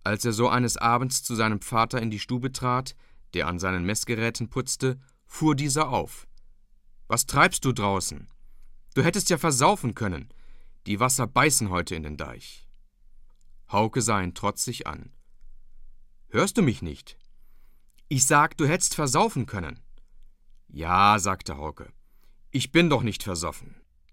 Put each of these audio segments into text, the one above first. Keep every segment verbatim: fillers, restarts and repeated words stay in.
Als er so eines Abends zu seinem Vater in die Stube trat, der an seinen Messgeräten putzte, fuhr dieser auf. »Was treibst du draußen? Du hättest ja versaufen können. Die Wasser beißen heute in den Deich.« Hauke sah ihn trotzig an. »Hörst du mich nicht? Ich sag, du hättest versaufen können.« »Ja«, sagte Hauke, »ich bin doch nicht versoffen.«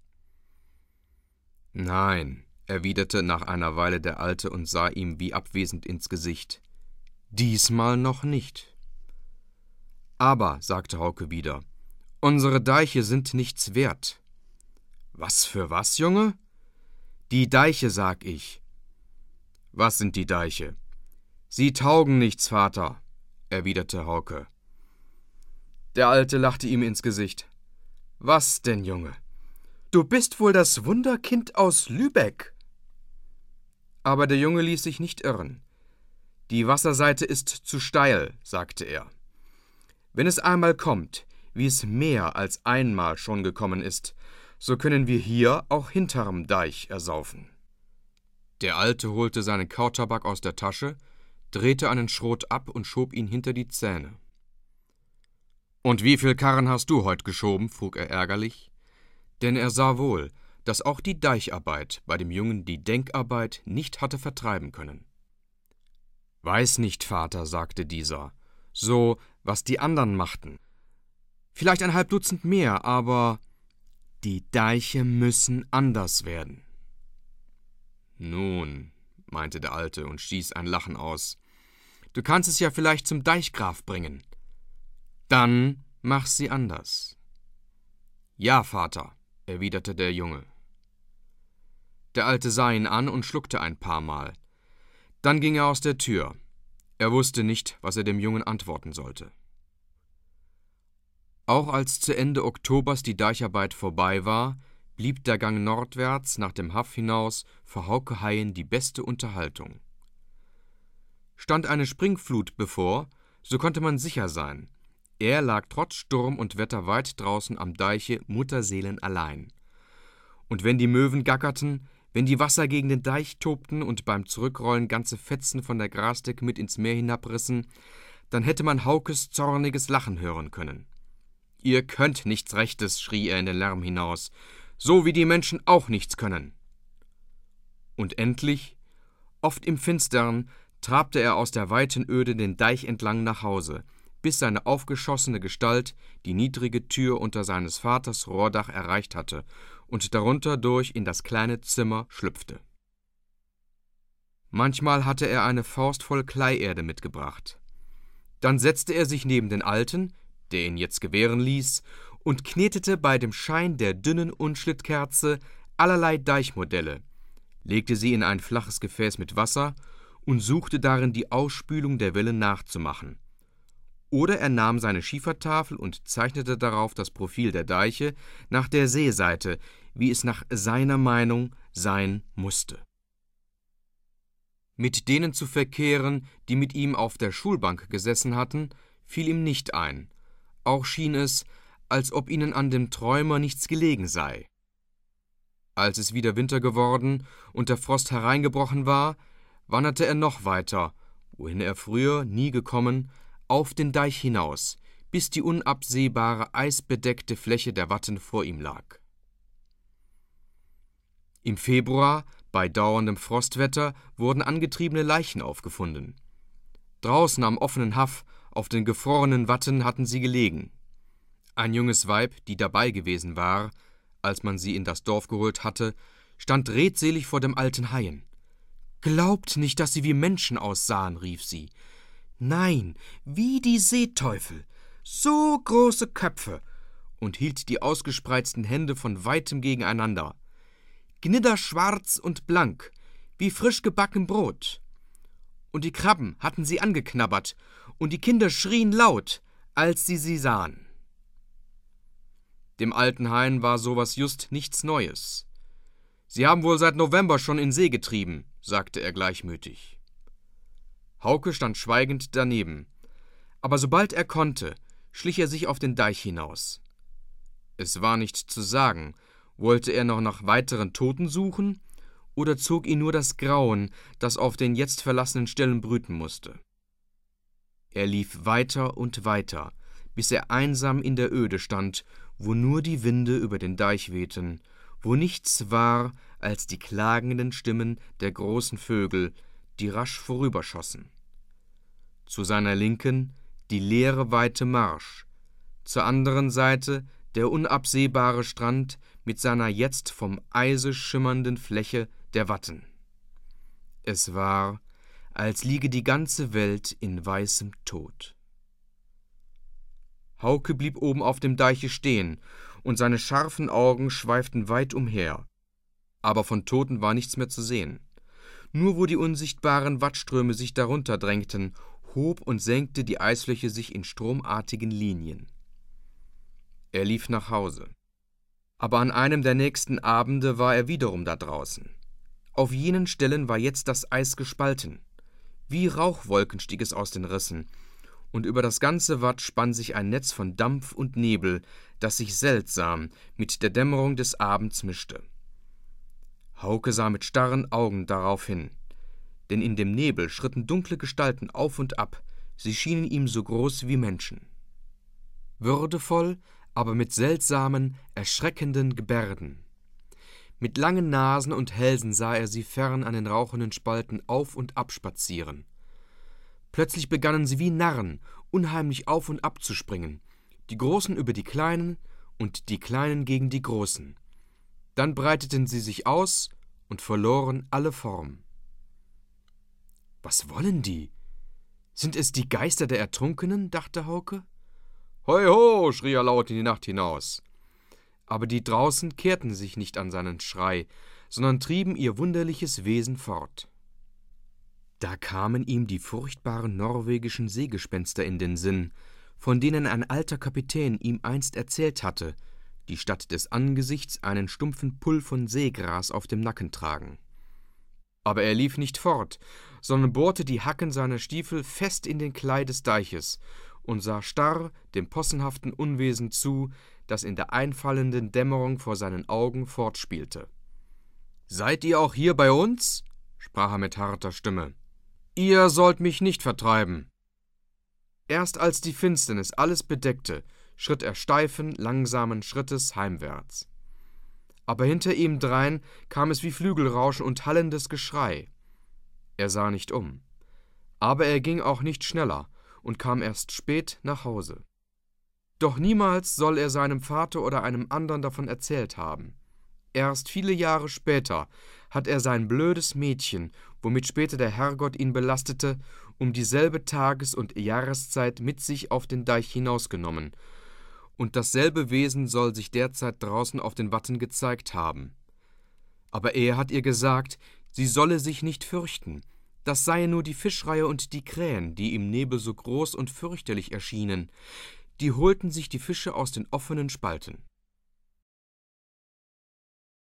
»Nein«, erwiderte nach einer Weile der Alte und sah ihm wie abwesend ins Gesicht, »diesmal noch nicht.« »Aber«, sagte Hauke wieder, »unsere Deiche sind nichts wert.« »Was für was, Junge?« »Die Deiche, sag ich.« »Was sind die Deiche?« »Sie taugen nichts, Vater«, erwiderte Hauke. Der Alte lachte ihm ins Gesicht. »Was denn, Junge? Du bist wohl das Wunderkind aus Lübeck.« Aber der Junge ließ sich nicht irren. »Die Wasserseite ist zu steil«, sagte er. »Wenn es einmal kommt, wie es mehr als einmal schon gekommen ist, so können wir hier auch hinterm Deich ersaufen.« Der Alte holte seinen Kautabak aus der Tasche, drehte einen Schrot ab und schob ihn hinter die Zähne. »Und wie viel Karren hast du heut geschoben?« frug er ärgerlich. Denn er sah wohl, dass auch die Deicharbeit bei dem Jungen die Denkarbeit nicht hatte vertreiben können. »Weiß nicht, Vater«, sagte dieser, »so, was die anderen machten. Vielleicht ein halb Dutzend mehr, aber die Deiche müssen anders werden.« »Nun«, meinte der Alte und stieß ein Lachen aus, »du kannst es ja vielleicht zum Deichgraf bringen. Dann mach sie anders.« »Ja, Vater«, erwiderte der Junge. Der Alte sah ihn an und schluckte ein paar Mal. Dann ging er aus der Tür. Er wusste nicht, was er dem Jungen antworten sollte. Auch als zu Ende Oktobers die Deicharbeit vorbei war, blieb der Gang nordwärts nach dem Haff hinaus für Hauke Haien die beste Unterhaltung. Stand eine Springflut bevor, so konnte man sicher sein, er lag trotz Sturm und Wetter weit draußen am Deiche mutterseelenallein. Und wenn die Möwen gackerten, wenn die Wasser gegen den Deich tobten und beim Zurückrollen ganze Fetzen von der Grasdecke mit ins Meer hinabrissen, dann hätte man Haukes zorniges Lachen hören können. »Ihr könnt nichts Rechtes«, schrie er in den Lärm hinaus, »so wie die Menschen auch nichts können.« Und endlich, oft im Finstern, trabte er aus der weiten Öde den Deich entlang nach Hause, bis seine aufgeschossene Gestalt die niedrige Tür unter seines Vaters Rohrdach erreicht hatte und darunter durch in das kleine Zimmer schlüpfte. Manchmal hatte er eine Faust voll Kleierde mitgebracht. Dann setzte er sich neben den Alten, der ihn jetzt gewähren ließ, und knetete bei dem Schein der dünnen Unschlittkerze allerlei Deichmodelle, legte sie in ein flaches Gefäß mit Wasser und suchte darin die Ausspülung der Wellen nachzumachen. Oder er nahm seine Schiefertafel und zeichnete darauf das Profil der Deiche nach der Seeseite, wie es nach seiner Meinung sein musste. Mit denen zu verkehren, die mit ihm auf der Schulbank gesessen hatten, fiel ihm nicht ein. Auch schien es, als ob ihnen an dem Träumer nichts gelegen sei. Als es wieder Winter geworden und der Frost hereingebrochen war, wanderte er noch weiter, wohin er früher nie gekommen, auf den Deich hinaus, bis die unabsehbare, eisbedeckte Fläche der Watten vor ihm lag. Im Februar, bei dauerndem Frostwetter, wurden angetriebene Leichen aufgefunden. Draußen am offenen Haff, auf den gefrorenen Watten hatten sie gelegen. Ein junges Weib, die dabei gewesen war, als man sie in das Dorf geholt hatte, stand redselig vor dem alten Haien. »Glaubt nicht, dass sie wie Menschen aussahen«, rief sie. »Nein, wie die Seeteufel, so große Köpfe«, und hielt die ausgespreizten Hände von weitem gegeneinander. »Gnidderschwarz und blank, wie frisch gebacken Brot. Und die Krabben hatten sie angeknabbert, und die Kinder schrien laut, als sie sie sahen.« Dem alten Hain war sowas just nichts Neues. »Sie haben wohl seit November schon in See getrieben«, sagte er gleichmütig. Hauke stand schweigend daneben, aber sobald er konnte, schlich er sich auf den Deich hinaus. Es war nicht zu sagen, wollte er noch nach weiteren Toten suchen oder zog ihn nur das Grauen, das auf den jetzt verlassenen Stellen brüten musste? Er lief weiter und weiter, bis er einsam in der Öde stand, wo nur die Winde über den Deich wehten, wo nichts war als die klagenden Stimmen der großen Vögel, die rasch vorüberschossen. Zu seiner Linken die leere weite Marsch, zur anderen Seite der unabsehbare Strand mit seiner jetzt vom Eise schimmernden Fläche der Watten. Es war, als liege die ganze Welt in weißem Tod. Hauke blieb oben auf dem Deiche stehen, und seine scharfen Augen schweiften weit umher. Aber von Toten war nichts mehr zu sehen. Nur wo die unsichtbaren Wattströme sich darunter drängten, hob und senkte die Eisfläche sich in stromartigen Linien. Er lief nach Hause. Aber an einem der nächsten Abende war er wiederum da draußen. Auf jenen Stellen war jetzt das Eis gespalten. Wie Rauchwolken stieg es aus den Rissen, und über das ganze Watt spann sich ein Netz von Dampf und Nebel, das sich seltsam mit der Dämmerung des Abends mischte. Hauke sah mit starren Augen darauf hin, denn in dem Nebel schritten dunkle Gestalten auf und ab, sie schienen ihm so groß wie Menschen. Würdevoll, aber mit seltsamen, erschreckenden Gebärden. Mit langen Nasen und Hälsen sah er sie fern an den rauchenden Spalten auf und ab spazieren. Plötzlich begannen sie wie Narren, unheimlich auf und ab zu springen, die Großen über die Kleinen und die Kleinen gegen die Großen. Dann breiteten sie sich aus und verloren alle Form. »Was wollen die? Sind es die Geister der Ertrunkenen?« dachte Hauke. »Hoi ho«, schrie er laut in die Nacht hinaus. Aber die draußen kehrten sich nicht an seinen Schrei, sondern trieben ihr wunderliches Wesen fort. Da kamen ihm die furchtbaren norwegischen Seegespenster in den Sinn, von denen ein alter Kapitän ihm einst erzählt hatte, die statt des Angesichts einen stumpfen Pull von Seegras auf dem Nacken tragen. Aber er lief nicht fort, sondern bohrte die Hacken seiner Stiefel fest in den Klei des Deiches und sah starr dem possenhaften Unwesen zu, das in der einfallenden Dämmerung vor seinen Augen fortspielte. »Seid ihr auch hier bei uns?« sprach er mit harter Stimme. »Ihr sollt mich nicht vertreiben.« Erst als die Finsternis alles bedeckte, schritt er steifen, langsamen Schrittes heimwärts. Aber hinter ihm drein kam es wie Flügelrauschen und hallendes Geschrei. Er sah nicht um. Aber er ging auch nicht schneller und kam erst spät nach Hause. Doch niemals soll er seinem Vater oder einem anderen davon erzählt haben. Erst viele Jahre später hat er sein blödes Mädchen, womit später der Herrgott ihn belastete, um dieselbe Tages- und Jahreszeit mit sich auf den Deich hinausgenommen, und dasselbe Wesen soll sich derzeit draußen auf den Watten gezeigt haben. Aber er hat ihr gesagt, sie solle sich nicht fürchten, das seien nur die Fischreihe und die Krähen, die im Nebel so groß und fürchterlich erschienen, die holten sich die Fische aus den offenen Spalten.